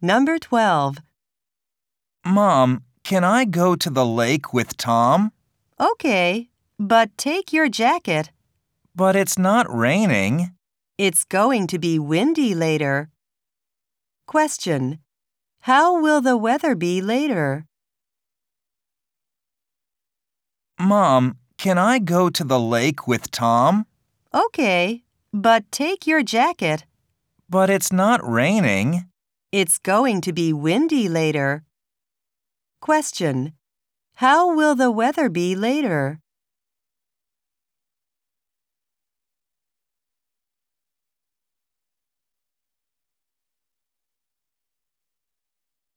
Number 12. Mom, can I go to the lake with Tom? Okay, but take your jacket. But it's not raining. It's going to be windy later. Question. How will the weather be later? Mom, can I go to the lake with Tom? Okay, but take your jacket. But it's not raining. It's going to be windy later. Question. How will the weather be later?